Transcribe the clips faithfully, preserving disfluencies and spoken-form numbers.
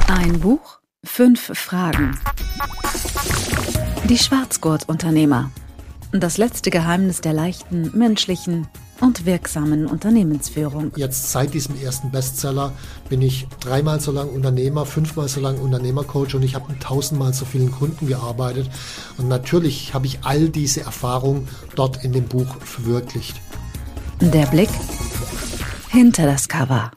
Ein Buch, fünf Fragen. Die Schwarzgurt-Unternehmer. Das letzte Geheimnis der leichten, menschlichen und wirksamen Unternehmensführung. Jetzt seit diesem ersten Bestseller bin ich dreimal so lang Unternehmer, fünfmal so lang Unternehmercoach und ich habe mit tausendmal so vielen Kunden gearbeitet. Und natürlich habe ich all diese Erfahrungen dort in dem Buch verwirklicht. Der Blick hinter das Cover.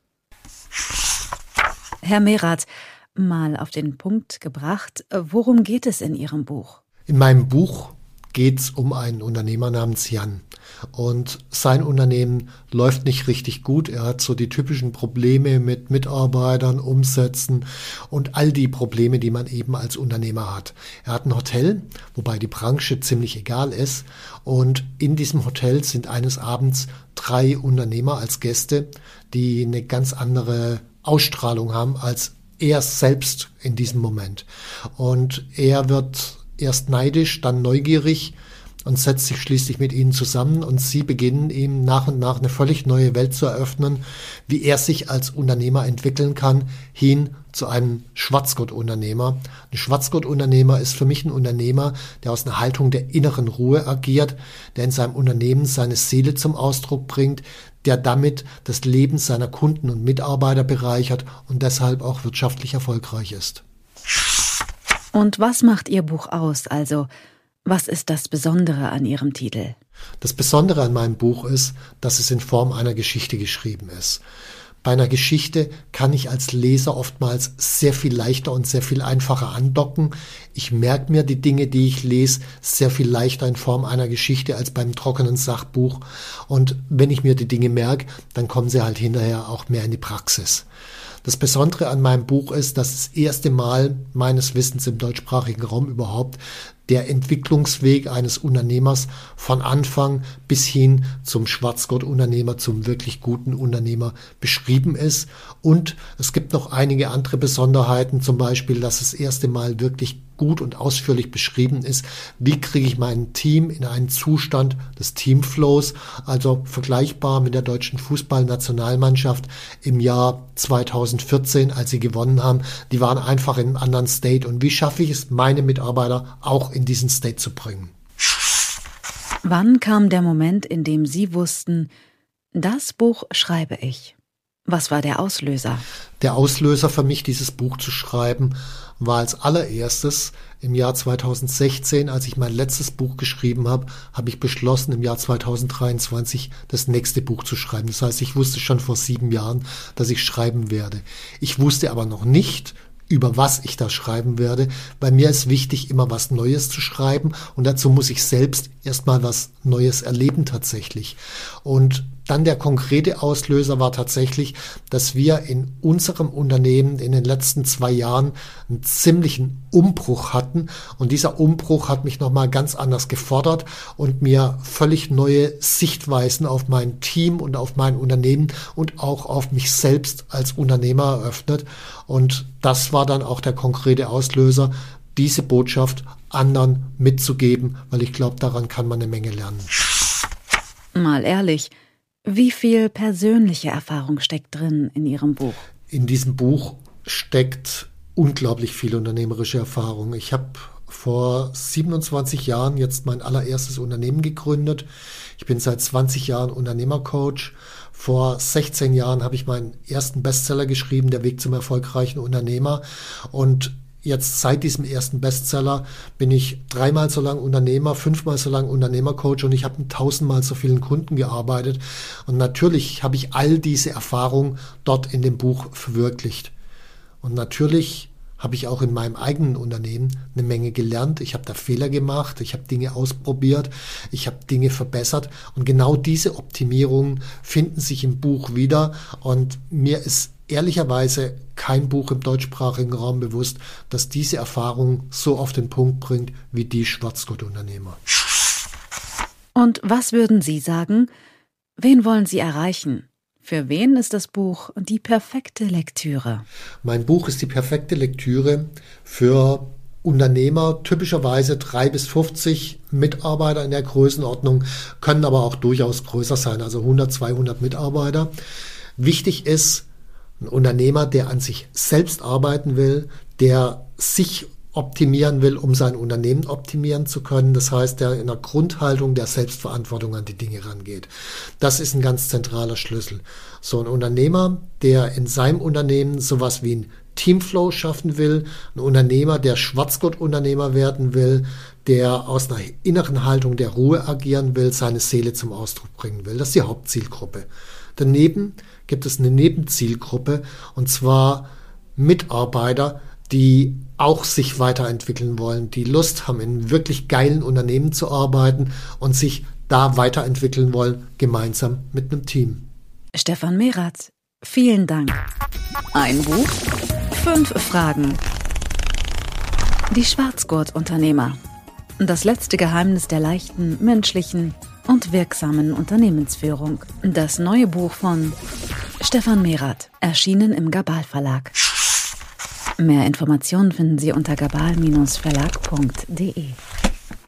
Herr Merath, mal auf den Punkt gebracht, worum geht es in Ihrem Buch? In meinem Buch geht es um einen Unternehmer namens Jan. Und sein Unternehmen läuft nicht richtig gut. Er hat so die typischen Probleme mit Mitarbeitern, Umsätzen und all die Probleme, die man eben als Unternehmer hat. Er hat ein Hotel, wobei die Branche ziemlich egal ist. Und in diesem Hotel sind eines Abends drei Unternehmer als Gäste, die eine ganz andere Ausstrahlung haben als er selbst in diesem Moment. Und er wird erst neidisch, dann neugierig und setzt sich schließlich mit ihnen zusammen und sie beginnen ihm nach und nach eine völlig neue Welt zu eröffnen, wie er sich als Unternehmer entwickeln kann, hin zu einem Schwarzgurt-Unternehmer. Ein Schwarzgurt-Unternehmer ist für mich ein Unternehmer, der aus einer Haltung der inneren Ruhe agiert, der in seinem Unternehmen seine Seele zum Ausdruck bringt, der damit das Leben seiner Kunden und Mitarbeiter bereichert und deshalb auch wirtschaftlich erfolgreich ist. Und was macht Ihr Buch aus? Also, was ist das Besondere an Ihrem Titel? Das Besondere an meinem Buch ist, dass es in Form einer Geschichte geschrieben ist. Bei einer Geschichte kann ich als Leser oftmals sehr viel leichter und sehr viel einfacher andocken. Ich merke mir die Dinge, die ich lese, sehr viel leichter in Form einer Geschichte als beim trockenen Sachbuch. Und wenn ich mir die Dinge merke, dann kommen sie halt hinterher auch mehr in die Praxis. Das Besondere an meinem Buch ist, dass das erste Mal meines Wissens im deutschsprachigen Raum überhaupt der Entwicklungsweg eines Unternehmers von Anfang bis hin zum Schwarzgurt-Unternehmer, zum wirklich guten Unternehmer beschrieben ist. Und es gibt noch einige andere Besonderheiten, zum Beispiel, dass das erste Mal wirklich gut und ausführlich beschrieben ist, wie kriege ich mein Team in einen Zustand des Teamflows, also vergleichbar mit der deutschen Fußballnationalmannschaft im Jahr zweitausendvierzehn, als sie gewonnen haben. Die waren einfach in einem anderen State. Und wie schaffe ich es, meine Mitarbeiter auch in diesen State zu bringen? Wann kam der Moment, in dem Sie wussten, das Buch schreibe ich? Was war der Auslöser? Der Auslöser für mich, dieses Buch zu schreiben, war als allererstes im Jahr zweitausendsechzehn, als ich mein letztes Buch geschrieben habe, habe ich beschlossen, im Jahr zweitausenddreiundzwanzig das nächste Buch zu schreiben. Das heißt, ich wusste schon vor sieben Jahren, dass ich schreiben werde. Ich wusste aber noch nicht, über was ich da schreiben werde. Bei mir ist wichtig, immer was Neues zu schreiben und dazu muss ich selbst erstmal was Neues erleben tatsächlich. Und dann der konkrete Auslöser war tatsächlich, dass wir in unserem Unternehmen in den letzten zwei Jahren einen ziemlichen Umbruch hatten und dieser Umbruch hat mich nochmal ganz anders gefordert und mir völlig neue Sichtweisen auf mein Team und auf mein Unternehmen und auch auf mich selbst als Unternehmer eröffnet und das war dann auch der konkrete Auslöser, diese Botschaft anderen mitzugeben, weil ich glaube, daran kann man eine Menge lernen. Mal ehrlich, wie viel persönliche Erfahrung steckt drin in Ihrem Buch? In diesem Buch steckt unglaublich viel unternehmerische Erfahrung. Ich habe vor siebenundzwanzig Jahren jetzt mein allererstes Unternehmen gegründet. Ich bin seit zwanzig Jahren Unternehmercoach. Vor sechzehn Jahren habe ich meinen ersten Bestseller geschrieben, Der Weg zum erfolgreichen Unternehmer. Und jetzt seit diesem ersten Bestseller bin ich dreimal so lang Unternehmer, fünfmal so lang Unternehmercoach und ich habe mit tausendmal so vielen Kunden gearbeitet. Und natürlich habe ich all diese Erfahrungen dort in dem Buch verwirklicht. Und natürlich habe ich auch in meinem eigenen Unternehmen eine Menge gelernt. Ich habe da Fehler gemacht, ich habe Dinge ausprobiert, ich habe Dinge verbessert. Und genau diese Optimierungen finden sich im Buch wieder. Und mir ist ehrlicherweise kein Buch im deutschsprachigen Raum bewusst, das diese Erfahrung so auf den Punkt bringt wie die Schwarzgurt-Unternehmer. Und was würden Sie sagen? Wen wollen Sie erreichen? Für wen ist das Buch die perfekte Lektüre? Mein Buch ist die perfekte Lektüre für Unternehmer, typischerweise drei bis fünfzig Mitarbeiter in der Größenordnung, können aber auch durchaus größer sein, also hundert, zweihundert Mitarbeiter. Wichtig ist, Ein Unternehmer, der an sich selbst arbeiten will, der sich optimieren will, um sein Unternehmen optimieren zu können. Das heißt, der in der Grundhaltung der Selbstverantwortung an die Dinge rangeht. Das ist ein ganz zentraler Schlüssel. So ein Unternehmer, der in seinem Unternehmen sowas wie ein Teamflow schaffen will, ein Unternehmer, der Schwarzgurt-Unternehmer werden will, der aus einer inneren Haltung der Ruhe agieren will, seine Seele zum Ausdruck bringen will. Das ist die Hauptzielgruppe. Daneben gibt es eine Nebenzielgruppe, und zwar Mitarbeiter, die auch sich weiterentwickeln wollen, die Lust haben, in wirklich geilen Unternehmen zu arbeiten und sich da weiterentwickeln wollen, gemeinsam mit einem Team. Stefan Merath, vielen Dank. Ein Buch, fünf Fragen. Die Schwarzgurt-Unternehmer. Das letzte Geheimnis der leichten, menschlichen und wirksamen Unternehmensführung. Das neue Buch von Stefan Merath, erschienen im Gabal Verlag. Mehr Informationen finden Sie unter gabal Bindestrich verlag punkt de.